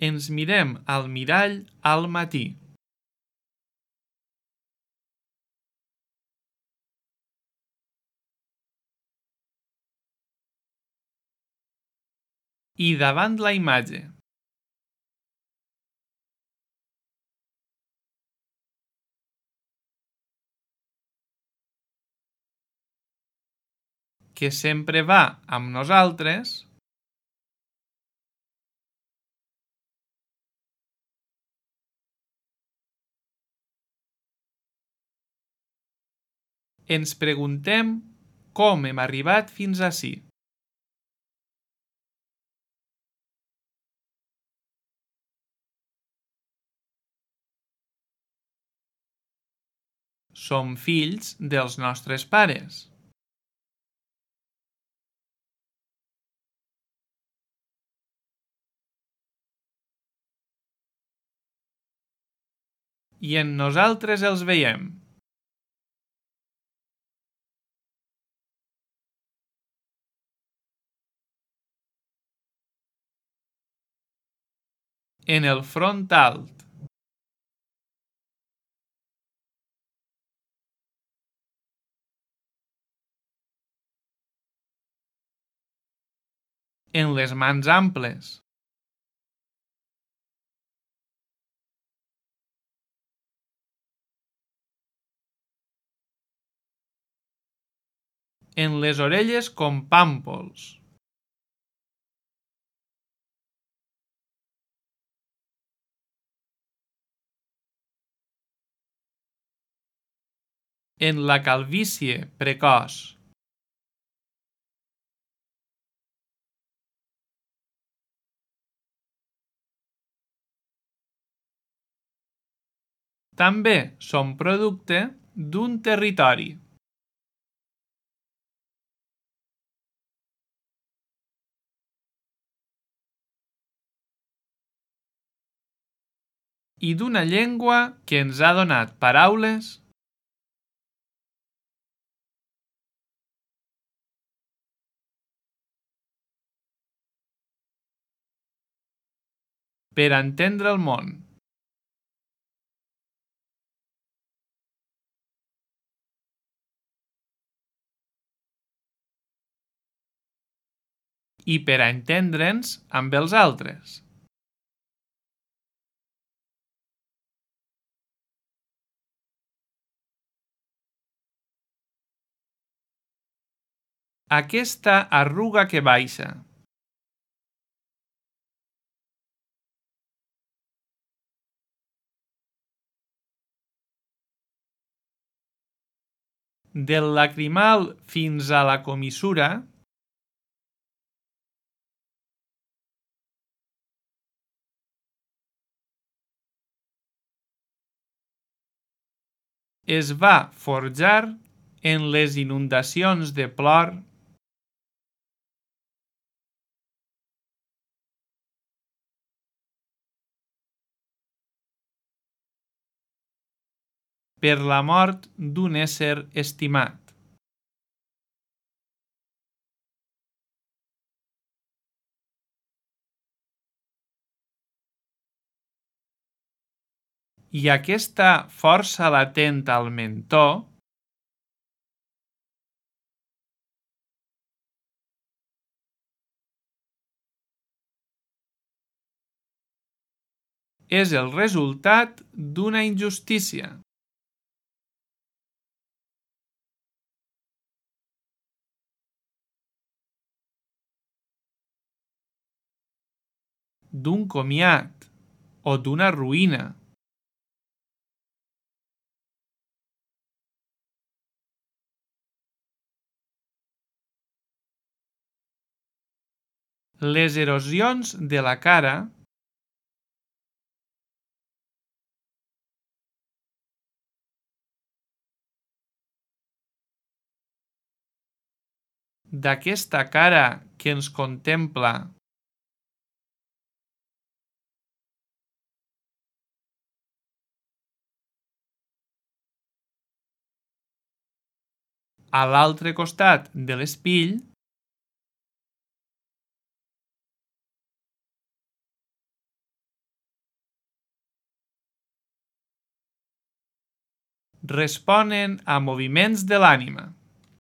Ens mirem al mirall al matí. I davant la imatge. Que sempre va amb nosaltres. Ens preguntem com hem arribat fins ací. Som fills dels nostres pares. I en nosaltres els veiem. En el front alt. En les mans amples. En les orelles com pàmpols. En la calvície precoç. També som producte d'un territori. I d'una llengua que ens ha donat paraules per entendre el món. I per a entendre'ns amb els altres. Aquesta arruga que baixa. Del lacrimal fins a la comissura es va forjar en les inundacions de plor per la mort d'un ésser estimat. I aquesta força latent al mentó és el resultat d'una injustícia. D'un comiat o d'una ruïna. Les erosions de la cara d'aquesta cara que ens contempla a l'altre costat de l'espill responen a moviments de l'ànima.